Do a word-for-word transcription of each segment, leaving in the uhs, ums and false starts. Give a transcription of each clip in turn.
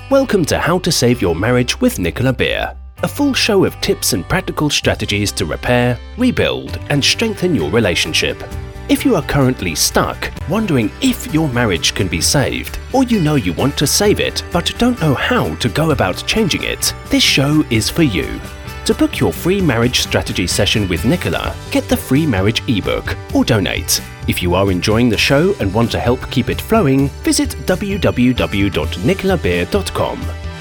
Welcome to How to Save Your Marriage with Nicola Beer, a full show of tips and practical strategies to repair, rebuild, and strengthen your relationship. If you are currently stuck, wondering if your marriage can be saved, or you know you want to save it but don't know how to go about changing it, this show is for you. To book your free marriage strategy session with Nicola, get the free marriage ebook or donate. If you are enjoying the show and want to help keep it flowing, visit w w w dot nicola beer dot com.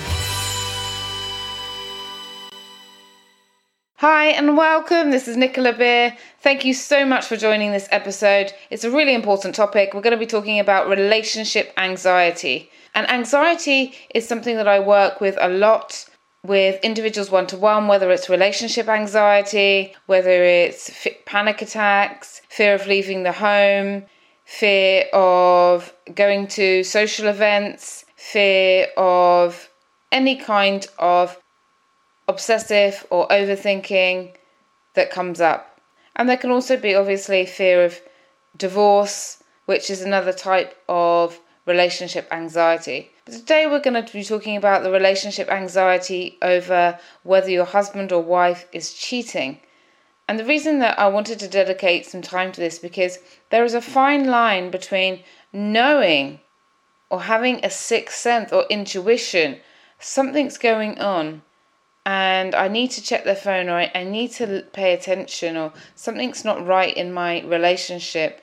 Hi and welcome, this is Nicola Beer. Thank you so much for joining this episode. It's a really important topic. We're going to be talking about relationship anxiety. And anxiety is something that I work with a lot with individuals one-to-one, whether it's relationship anxiety, whether it's panic attacks, fear of leaving the home, fear of going to social events, fear of any kind of obsessive or overthinking that comes up. And there can also be obviously fear of divorce, which is another type of relationship anxiety. But today we're going to be talking about the relationship anxiety over whether your husband or wife is cheating. And the reason that I wanted to dedicate some time to this because there is a fine line between knowing or having a sixth sense or intuition something's going on and I need to check their phone, or I need to pay attention, or something's not right in my relationship,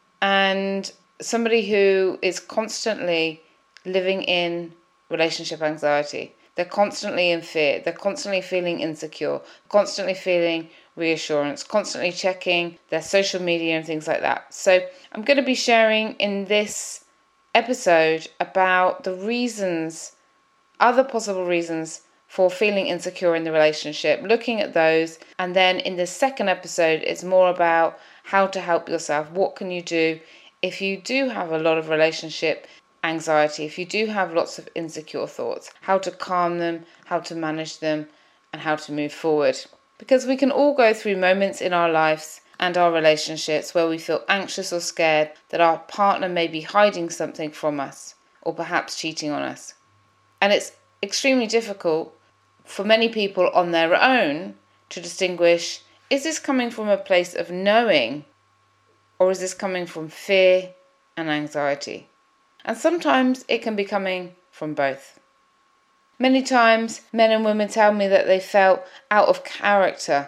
and somebody who is constantly living in relationship anxiety. They're constantly in fear. They're constantly feeling insecure, constantly feeling reassurance, constantly checking their social media and things like that. So I'm going to be sharing in this episode about the reasons, other possible reasons for feeling insecure in the relationship, looking at those. And then in the second episode, it's more about how to help yourself. What can you do if you do have a lot of relationship anxiety, if you do have lots of insecure thoughts, how to calm them, how to manage them, and how to move forward. Because we can all go through moments in our lives and our relationships where we feel anxious or scared that our partner may be hiding something from us, or perhaps cheating on us. And it's extremely difficult for many people on their own to distinguish, is this coming from a place of knowing, or is this coming from fear and anxiety? And sometimes it can be coming from both. Many times men and women tell me that they felt out of character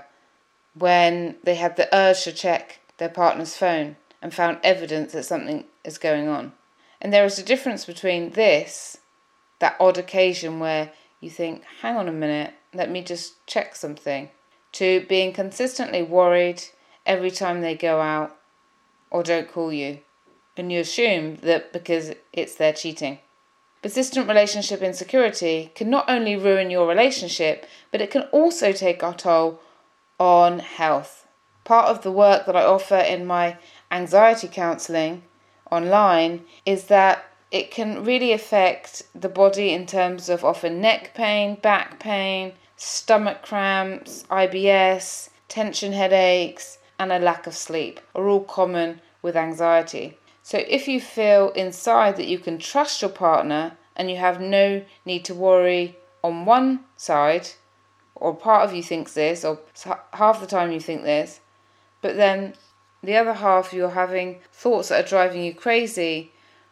when they had the urge to check their partner's phone and found evidence that something is going on. And there is a difference between this, that odd occasion where you think, hang on a minute, let me just check something, to being consistently worried every time they go out or don't call you. And you assume that because it's their cheating. Persistent relationship insecurity can not only ruin your relationship, but it can also take a toll on health. Part of the work that I offer in my anxiety counselling online is that it can really affect the body in terms of often neck pain, back pain, stomach cramps, I B S, tension headaches, and a lack of sleep are all common with anxiety. So if you feel inside that you can trust your partner and you have no need to worry on one side, or part of you thinks this, or half the time you think this, but then the other half you're having thoughts that are driving you crazy,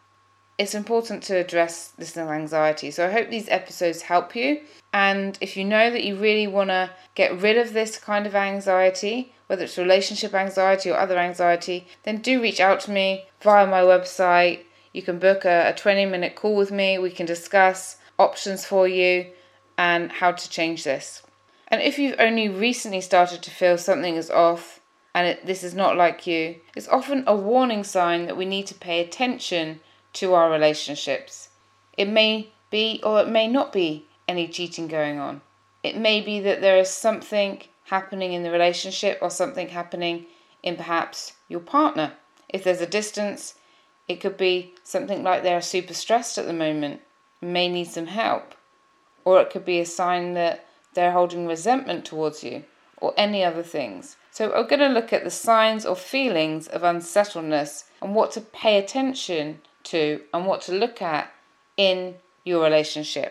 it's important to address this anxiety. So I hope these episodes help you. And if you know that you really want to get rid of this kind of anxiety, whether it's relationship anxiety or other anxiety, then do reach out to me via my website. You can book a, a twenty minute call with me. We can discuss options for you and how to change this. And if you've only recently started to feel something is off and it, this is not like you, it's often a warning sign that we need to pay attention to our relationships. It may be or it may not be any cheating going on. It may be that there is something happening in the relationship or something happening in perhaps your partner. If there's a distance, it could be something like they're super stressed at the moment, may need some help. Or it could be a sign that they're holding resentment towards you, or any other things. So we're going to look at the signs or feelings of unsettledness and what to pay attention to and what to look at in your relationship.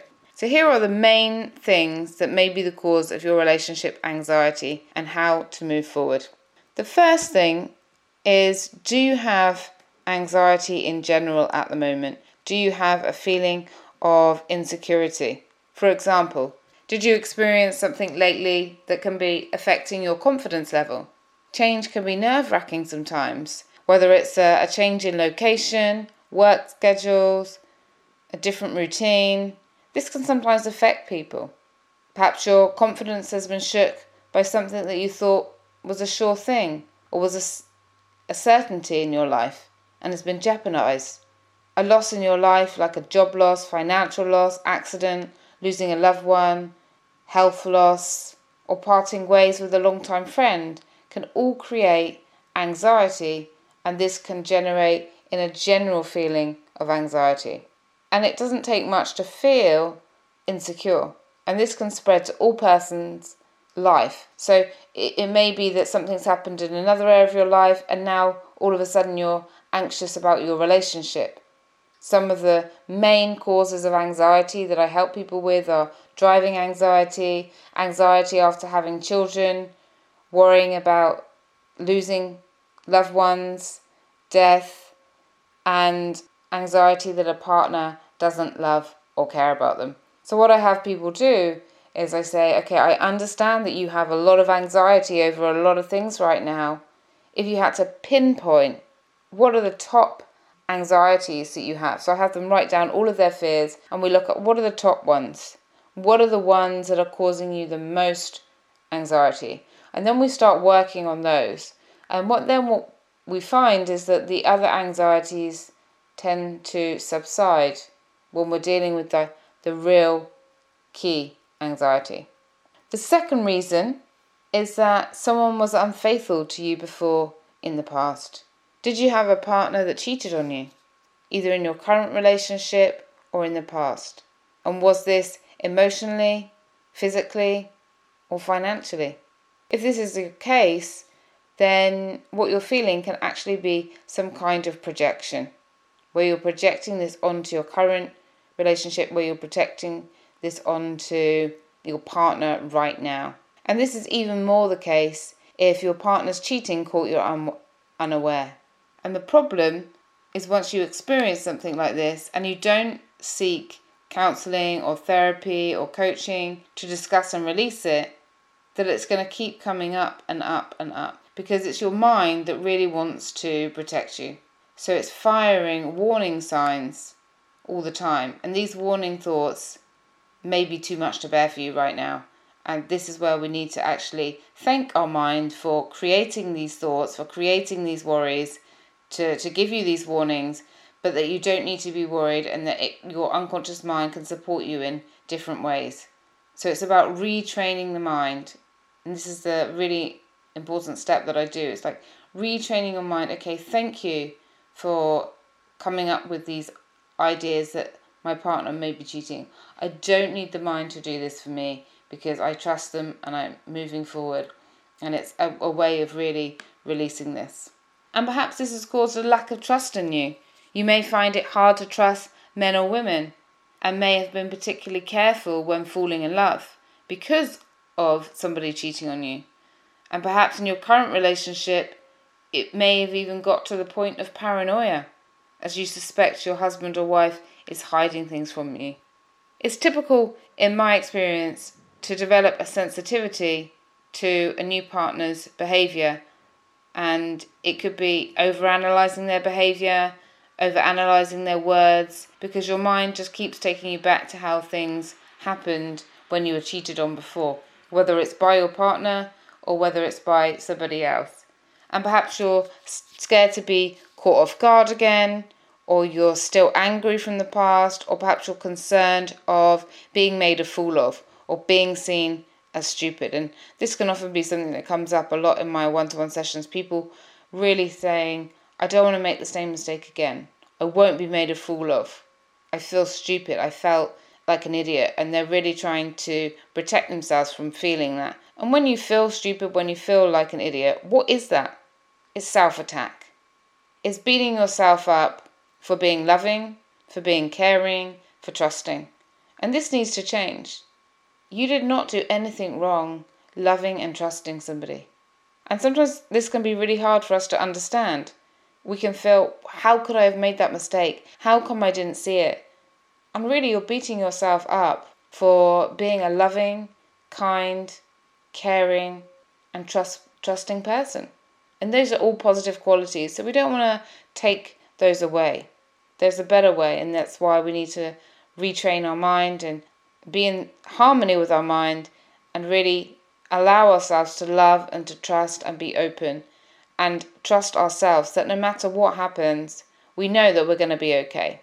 So here are the main things that may be the cause of your relationship anxiety and how to move forward. The first thing is, do you have anxiety in general at the moment? Do you have a feeling of insecurity? For example, did you experience something lately that can be affecting your confidence level? Change can be nerve-wracking sometimes, whether it's a, a change in location, work schedules, a different routine. This can sometimes affect people. Perhaps your confidence has been shook by something that you thought was a sure thing or was a, a certainty in your life and has been jeopardized. A loss in your life, like a job loss, financial loss, accident, losing a loved one, health loss, or parting ways with a long-time friend, can all create anxiety, and this can generate in a general feeling of anxiety. And it doesn't take much to feel insecure, and this can spread to all persons' life. So it, it may be that something's happened in another area of your life, and now all of a sudden you're anxious about your relationship. Some of the main causes of anxiety that I help people with are driving anxiety, anxiety after having children, worrying about losing loved ones, death, and anxiety that a partner doesn't love or care about them. So what I have people do is I say, okay, I understand that you have a lot of anxiety over a lot of things right now. If you had to pinpoint what are the top anxieties that you have, so I have them write down all of their fears and we look at what are the top ones. What are the ones that are causing you the most anxiety? And then we start working on those. And what then what we find is that the other anxieties tend to subside when we're dealing with the, the real key anxiety. The second reason is that someone was unfaithful to you before in the past. Did you have a partner that cheated on you, either in your current relationship or in the past? And was this emotionally, physically, or financially? If this is the case, then what you're feeling can actually be some kind of projection, where you're projecting this onto your current relationship, where you're projecting this onto your partner right now. And this is even more the case if your partner's cheating caught you un- unaware. And the problem is once you experience something like this and you don't seek counselling or therapy or coaching to discuss and release it, that it's going to keep coming up and up and up because it's your mind that really wants to protect you. So it's firing warning signs all the time. And these warning thoughts may be too much to bear for you right now. And this is where we need to actually thank our mind for creating these thoughts, for creating these worries, to, to give you these warnings, but that you don't need to be worried and that it, your unconscious mind can support you in different ways. So it's about retraining the mind. And this is the really important step that I do. It's like retraining your mind. Okay, thank you for coming up with these ideas that my partner may be cheating. I don't need the mind to do this for me because I trust them and I'm moving forward. And it's a, a way of really releasing this. And perhaps this has caused a lack of trust in you. You may find it hard to trust men or women and may have been particularly careful when falling in love because of somebody cheating on you. And perhaps in your current relationship, it may have even got to the point of paranoia, as you suspect your husband or wife is hiding things from you. It's typical, in my experience, to develop a sensitivity to a new partner's behaviour, and it could be overanalyzing their behaviour, overanalyzing their words, because your mind just keeps taking you back to how things happened when you were cheated on before, whether it's by your partner or whether it's by somebody else. And perhaps you're scared to be caught off guard again, or you're still angry from the past, or perhaps you're concerned of being made a fool of, or being seen as stupid. And this can often be something that comes up a lot in my one-to-one sessions. People really saying, I don't want to make the same mistake again. I won't be made a fool of. I feel stupid. I felt like an idiot. And they're really trying to protect themselves from feeling that. And when you feel stupid, when you feel like an idiot, what is that? It's self-attack. It's beating yourself up for being loving, for being caring, for trusting. And this needs to change. You did not do anything wrong loving and trusting somebody. And sometimes this can be really hard for us to understand. We can feel, how could I have made that mistake? How come I didn't see it? And really you're beating yourself up for being a loving, kind, caring and trust, trusting person. And those are all positive qualities. So we don't want to take those away. There's a better way, and that's why we need to retrain our mind and be in harmony with our mind and really allow ourselves to love and to trust and be open and trust ourselves that no matter what happens, we know that we're going to be okay.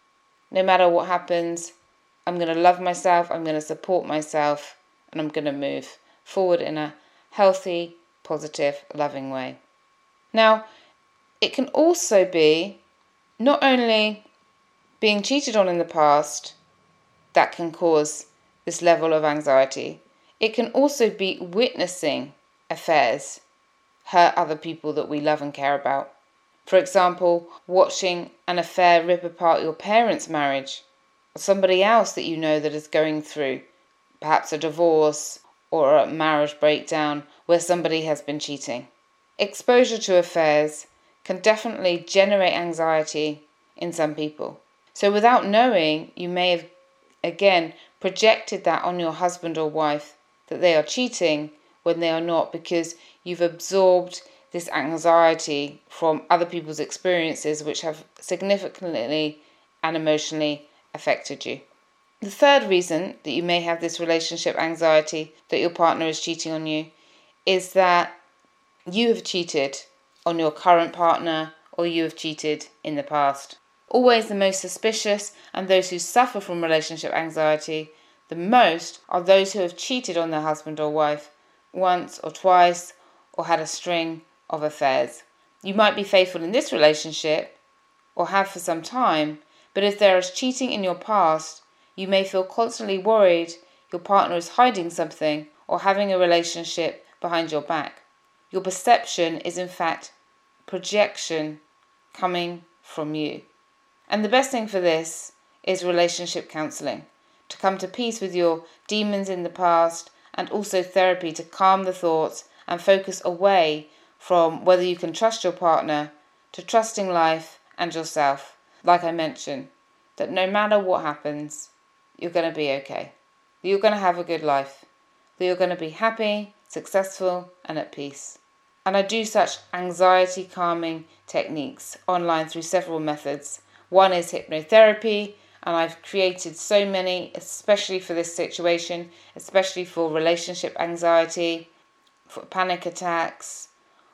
No matter what happens, I'm going to love myself, I'm going to support myself, and I'm going to move forward in a healthy, positive, loving way. Now, it can also be not only being cheated on in the past that can cause this level of anxiety. It can also be witnessing affairs hurt other people that we love and care about. For example, watching an affair rip apart your parents' marriage, or somebody else that you know that is going through perhaps a divorce or a marriage breakdown where somebody has been cheating. Exposure to affairs can definitely generate anxiety in some people. So without knowing, you may have, again, projected that on your husband or wife, that they are cheating when they are not, because you've absorbed this anxiety from other people's experiences which have significantly and emotionally affected you. The third reason that you may have this relationship anxiety that your partner is cheating on you is that you have cheated on your current partner or you have cheated in the past. Always the most suspicious and those who suffer from relationship anxiety the most are those who have cheated on their husband or wife once or twice or had a string of affairs. You might be faithful in this relationship or have for some time, but if there is cheating in your past, you may feel constantly worried your partner is hiding something or having a relationship behind your back. Your perception is in fact projection coming from you. And the best thing for this is relationship counselling, to come to peace with your demons in the past, and also therapy to calm the thoughts and focus away from whether you can trust your partner to trusting life and yourself. Like I mentioned, that no matter what happens, you're going to be okay. That you're going to have a good life. That you're going to be happy, successful, and at peace. And I do such anxiety calming techniques online through several methods. One is hypnotherapy, and I've created so many, especially for this situation, especially for relationship anxiety, for panic attacks,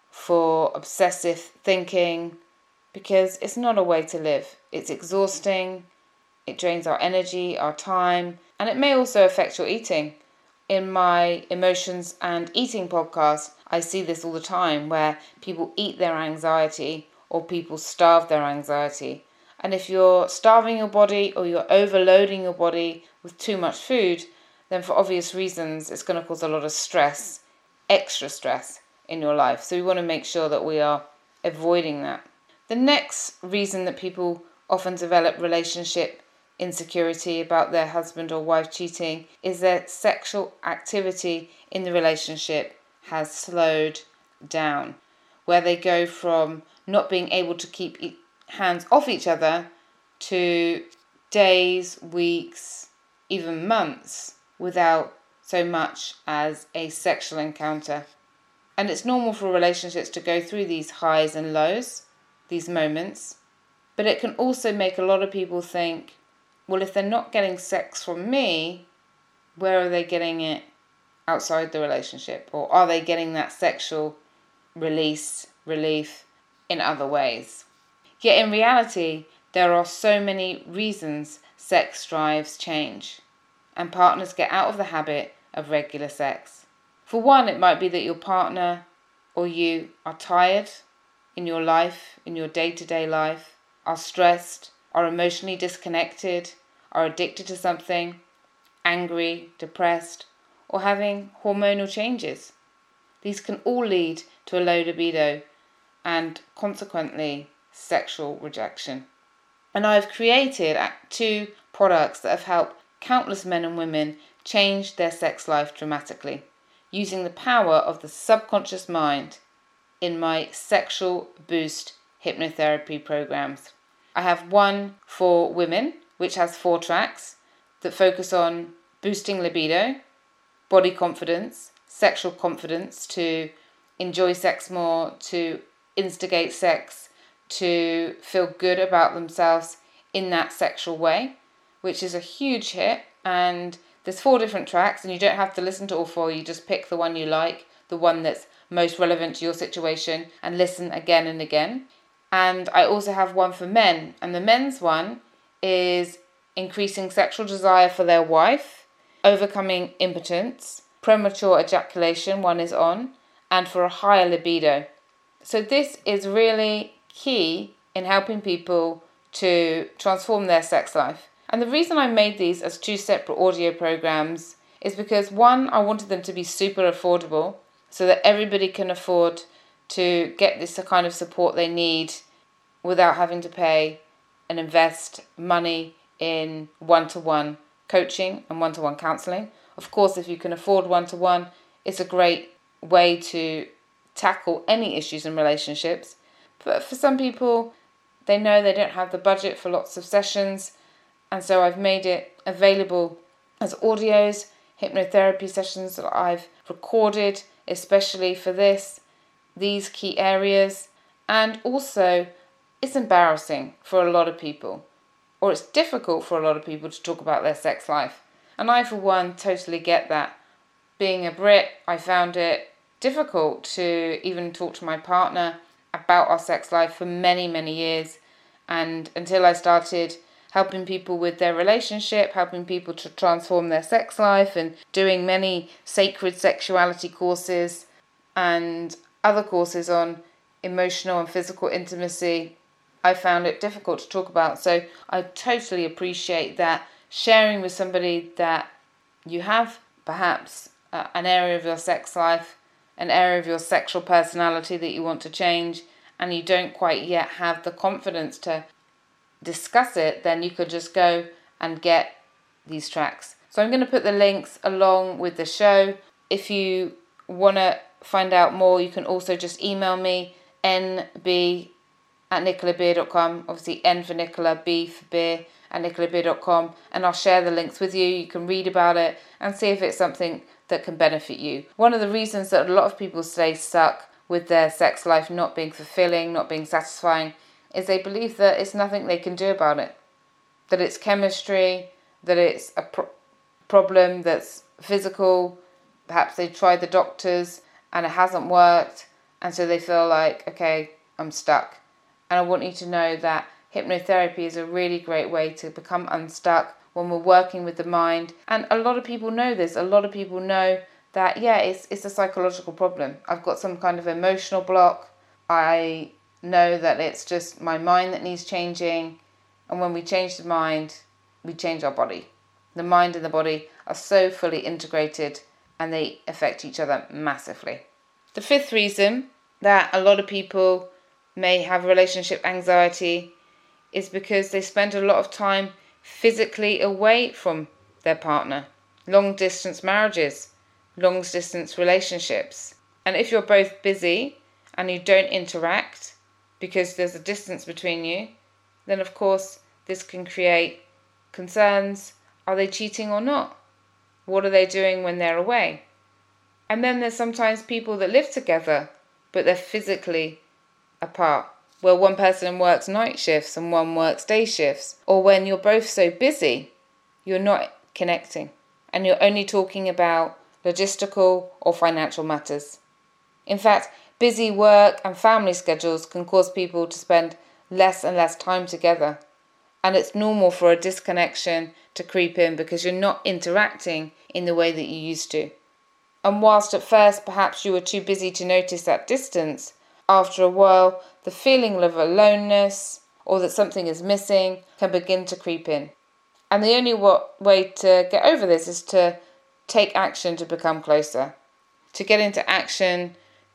for obsessive thinking, because it's not a way to live. It's exhausting, it drains our energy, our time, and it may also affect your eating. In my emotions and eating podcast, I see this all the time where people eat their anxiety or people starve their anxiety. And if you're starving your body or you're overloading your body with too much food, then for obvious reasons, it's going to cause a lot of stress, extra stress in your life. So we want to make sure that we are avoiding that. The next reason that people often develop relationship insecurity about their husband or wife cheating is that sexual activity in the relationship has slowed down, where they go from not being able to keep hands off each other to days, weeks, even months without so much as a sexual encounter. And it's normal for relationships to go through these highs and lows, these moments, but it can also make a lot of people think, well, if they're not getting sex from me, where are they getting it outside the relationship? Or are they getting that sexual release, relief in other ways? Yet in reality, there are so many reasons sex drives change and partners get out of the habit of regular sex. For one, it might be that your partner or you are tired in your life, in your day-to-day life, are stressed, are emotionally disconnected, are addicted to something, angry, depressed, or having hormonal changes. These can all lead to a low libido and consequently sexual rejection. And I've created two products that have helped countless men and women changed their sex life dramatically, using the power of the subconscious mind in my Sexual Boost hypnotherapy programs. I have one for women, which has four tracks that focus on boosting libido, body confidence, sexual confidence to enjoy sex more, to instigate sex, to feel good about themselves in that sexual way, which is a huge hit. And there's four different tracks, and you don't have to listen to all four. You just pick the one you like, the one that's most relevant to your situation, and listen again and again. And I also have one for men, and the men's one is increasing sexual desire for their wife, overcoming impotence, premature ejaculation, one is on, and for a higher libido. So this is really key in helping people to transform their sex life. And the reason I made these as two separate audio programs is because, one, I wanted them to be super affordable so that everybody can afford to get this kind of support they need without having to pay and invest money in one-to-one coaching and one-to-one counselling. Of course, if you can afford one-to-one, it's a great way to tackle any issues in relationships. But for some people, they know they don't have the budget for lots of sessions, and so I've made it available as audios, hypnotherapy sessions that I've recorded, especially for this, these key areas. And also, it's embarrassing for a lot of people, or it's difficult for a lot of people to talk about their sex life. And I, for one, totally get that. Being a Brit, I found it difficult to even talk to my partner about our sex life for many, many years. And until I started helping people with their relationship, helping people to transform their sex life, and doing many sacred sexuality courses and other courses on emotional and physical intimacy, I found it difficult to talk about. So I totally appreciate that sharing with somebody that you have perhaps uh, an area of your sex life, an area of your sexual personality that you want to change, and you don't quite yet have the confidence to discuss it, then you could just go and get these tracks. So I'm going to put the links along with the show. If you want to find out more, you can also just email me, n b at nicola beer dot com, obviously N for Nicola, B for beer, at nicola beer dot com, and I'll share the links with you. You can read about it and see if it's something that can benefit you. One of the reasons that a lot of people stay stuck with their sex life not being fulfilling, not being satisfying, is they believe that it's nothing they can do about it. That it's chemistry, that it's a pro- problem that's physical. Perhaps they tried the doctors and it hasn't worked, and so they feel like, okay, I'm stuck. And I want you to know that hypnotherapy is a really great way to become unstuck when we're working with the mind. And a lot of people know this. A lot of people know that, yeah, it's it's a psychological problem. I've got some kind of emotional block. I know that it's just my mind that needs changing. And when we change the mind, we change our body. The mind and the body are so fully integrated, and they affect each other massively. The fifth reason that a lot of people may have relationship anxiety is because they spend a lot of time physically away from their partner. Long distance marriages, long distance relationships. And if you're both busy and you don't interact because there's a distance between you, then of course this can create concerns. Are they cheating or not? What are they doing when they're away? And then there's sometimes people that live together, but they're physically apart, where one person works night shifts and one works day shifts, or when you're both so busy, you're not connecting, and you're only talking about logistical or financial matters. In fact, busy work and family schedules can cause people to spend less and less time together, and it's normal for a disconnection to creep in because you're not interacting in the way that you used to. And whilst at first perhaps you were too busy to notice that distance, after a while, the feeling of aloneness or that something is missing can begin to creep in. And the only way to get over this is to take action to become closer, to get into action,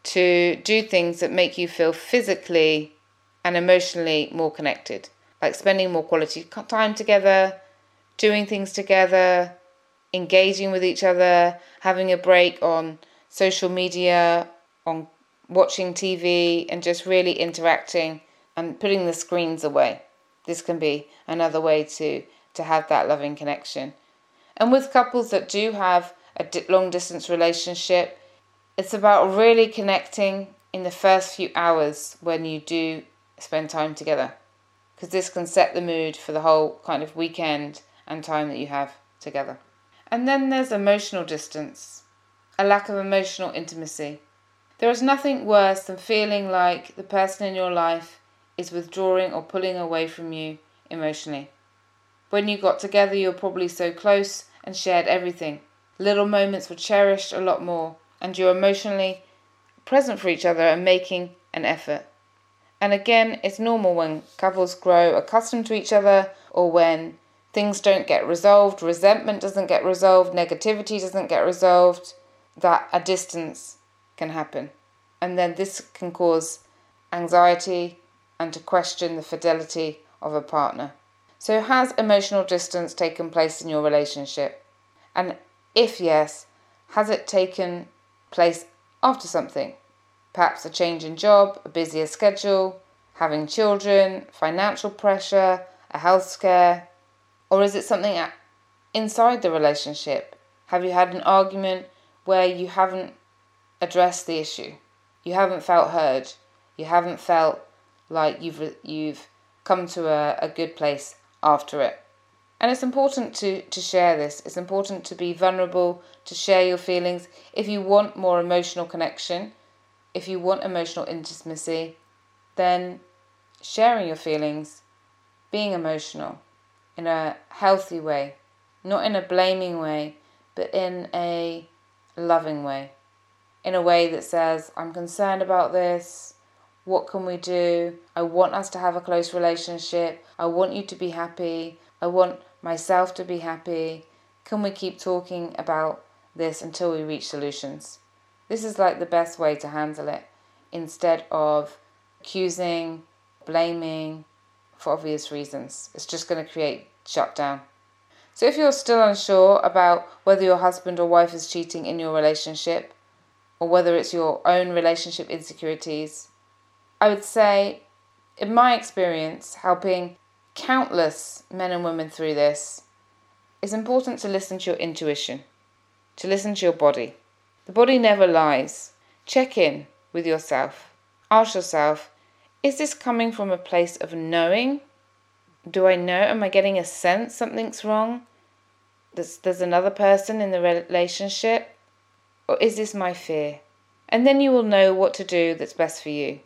to do things that make you feel physically and emotionally more connected, like spending more quality time together, doing things together, engaging with each other, having a break on social media, on watching T V, and just really interacting and putting the screens away. This can be another way to, to have that loving connection. And with couples that do have a long distance relationship, it's about really connecting in the first few hours when you do spend time together, because this can set the mood for the whole kind of weekend and time that you have together. And then there's emotional distance, a lack of emotional intimacy. There is nothing worse than feeling like the person in your life is withdrawing or pulling away from you emotionally. When you got together, you were probably so close and shared everything. Little moments were cherished a lot more, and you're emotionally present for each other and making an effort. And again, it's normal when couples grow accustomed to each other, or when things don't get resolved, resentment doesn't get resolved, negativity doesn't get resolved, that a distance can happen. And then this can cause anxiety and to question the fidelity of a partner. So has emotional distance taken place in your relationship? And if yes, has it taken place after something? Perhaps a change in job, a busier schedule, having children, financial pressure, a health scare? Or is it something inside the relationship? Have you had an argument where you haven't addressed the issue? You haven't felt heard. You haven't felt like you've you've come to a, a good place after it. And it's important to, to share this. It's important to be vulnerable, to share your feelings. If you want more emotional connection, if you want emotional intimacy, then sharing your feelings, being emotional in a healthy way, not in a blaming way, but in a loving way, in a way that says, I'm concerned about this, what can we do? I want us to have a close relationship, I want you to be happy, I want myself to be happy, can we keep talking about this until we reach solutions? This is like the best way to handle it, instead of accusing, blaming, for obvious reasons. It's just going to create shutdown. So if you're still unsure about whether your husband or wife is cheating in your relationship, or whether it's your own relationship insecurities, I would say, in my experience, helping countless men and women through this, it's important to listen to your intuition, to listen to your body. The body never lies. Check in with yourself. Ask yourself, is this coming from a place of knowing? Do I know? Am I getting a sense something's wrong? There's, there's another person in the relationship? Or is this my fear? And then you will know what to do that's best for you.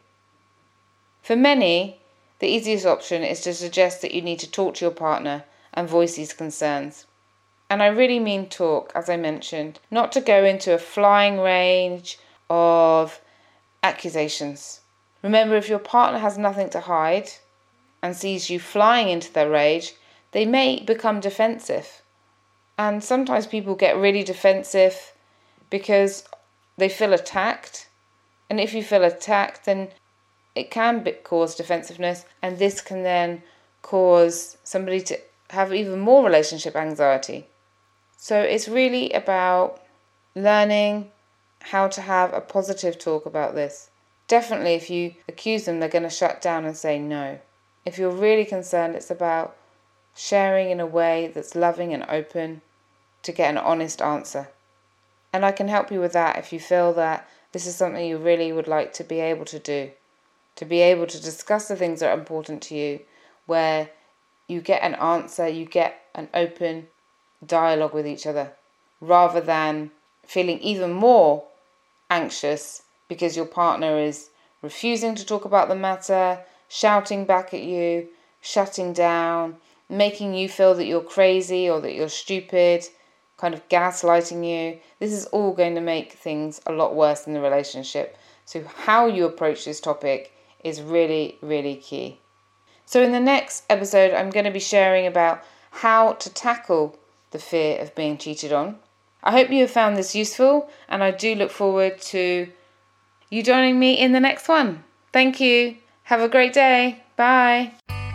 For many, the easiest option is to suggest that you need to talk to your partner and voice these concerns. And I really mean talk, as I mentioned, not to go into a flying range of accusations. Remember, if your partner has nothing to hide and sees you flying into their rage, they may become defensive. And sometimes people get really defensive because they feel attacked. And if you feel attacked, then it can be, cause defensiveness, and this can then cause somebody to have even more relationship anxiety. So it's really about learning how to have a positive talk about this. Definitely, if you accuse them, they're going to shut down and say no. If you're really concerned, it's about sharing in a way that's loving and open to get an honest answer. And I can help you with that if you feel that this is something you really would like to be able to do. To be able to discuss the things that are important to you, where you get an answer, you get an open dialogue with each other, rather than feeling even more anxious because your partner is refusing to talk about the matter, shouting back at you, shutting down, making you feel that you're crazy or that you're stupid, kind of gaslighting you. This is all going to make things a lot worse in the relationship. So how you approach this topic is really, really key. So in the next episode, I'm going to be sharing about how to tackle the fear of being cheated on. I hope you have found this useful, and I do look forward to you joining me in the next one. Thank you. Have a great day. Bye.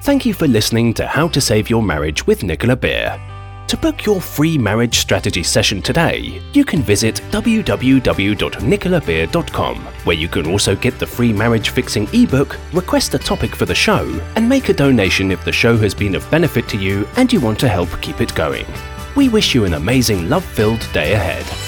Thank you for listening to How to Save Your Marriage with Nicola Beer. To book your free marriage strategy session today, you can visit w w w dot nicola beer dot com, where you can also get the free marriage fixing ebook, request a topic for the show, and make a donation if the show has been of benefit to you and you want to help keep it going. We wish you an amazing love-filled day ahead.